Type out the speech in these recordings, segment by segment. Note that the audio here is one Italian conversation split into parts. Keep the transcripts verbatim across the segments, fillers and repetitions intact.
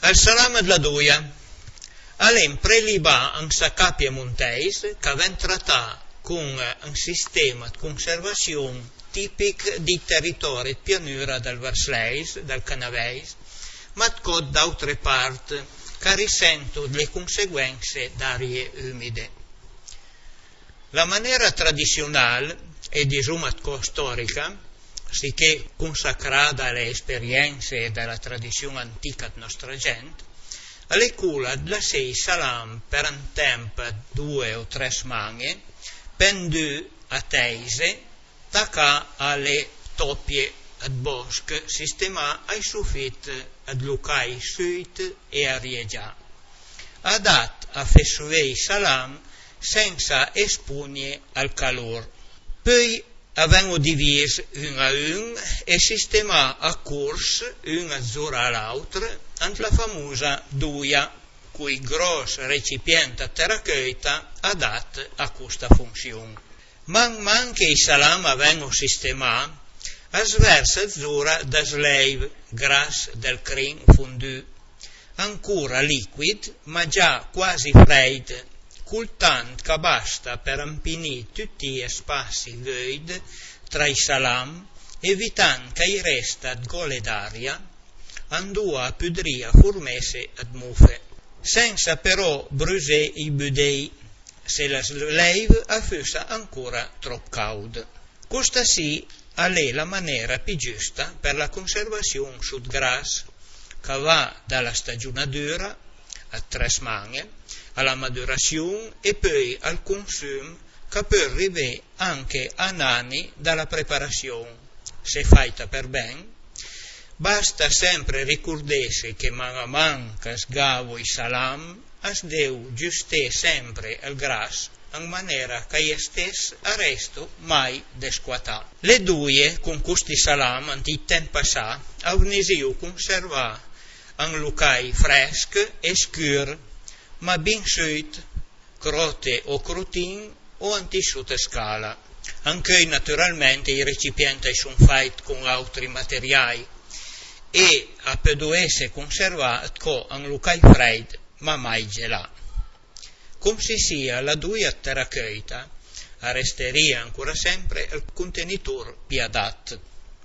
Al salam de la duia, alem preliba en sa capia monteis che ven tratar con un sistema di conservazione tipico di territori di pianura del Versleis, del Canaveis, ma con d'altre parti che risentono le conseguenze d'arie umide. La maniera tradizionale e diciamo storica, sicché consacrata alle esperienze della tradizione antica della nostra gente, è quella di lasciare salam per un tempo due o tre settimane, pendu a teise, tacca alle toppie ad bosco, sistema ai soffitti ad lucai suit e a riegia, adat a fessuei salam senza espugne al calore. Poi avevano diviso un a un e sistema a corso, una zora all'altra, ant la famosa duia, cui grosso recipiente terracotta adatto a questa funzione. Man man che i salam avevano sistemato, a sversa zora da slave, gras del crin fondu, ancora liquid, ma già quasi freddo, col tant che basta per impinire tutti gli spazi vuoti tra i salam, evitando che i resta di gole d'aria, andò a pudria formese ad muffe, senza però brusare i budei, se la slave fosse ancora troppo calda. Questa sì è la maniera più giusta per la conservazione sul gras, che va dalla stagionatura a tre settimane, alla maturazione e poi al consumo, che può arrivare anche a anni dalla preparazione, se fatta per bene. Basta sempre ricordarsi che man a man che sgavo i salam, es deu giustare sempre il gras, in maniera che io stesso arresto mai desquatà. Le due, con questi salam, anti tempo passato, avevano conservato un lucai fresco e scuro, ma ben suit, crote o crotin o antisciute scala. Anche naturalmente i recipienti sono fatti con altri materiali e a poter essere conservati con un lucai freddo, ma mai gelato. Come si sia la duia terracotta, resteria ancora sempre il contenitore più adatto.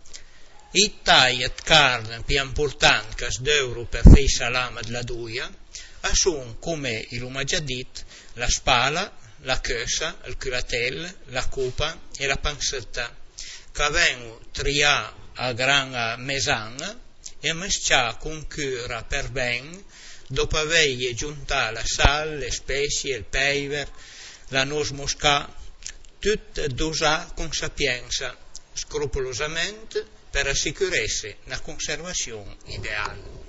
I tagli di carne più importanti che si devono per fare il salame della duia sono, come l'ho già detto, la spalla, la cossa, il culatello, la copa e la pancetta, che vengono triati a gran mesana e mesciati con cura per bene, dopo aver aggiunto la sal, le spezie, il peper, la noce moscata, tutto dosato con sapienza, scrupolosamente, per assicurarsi una conservazione ideale.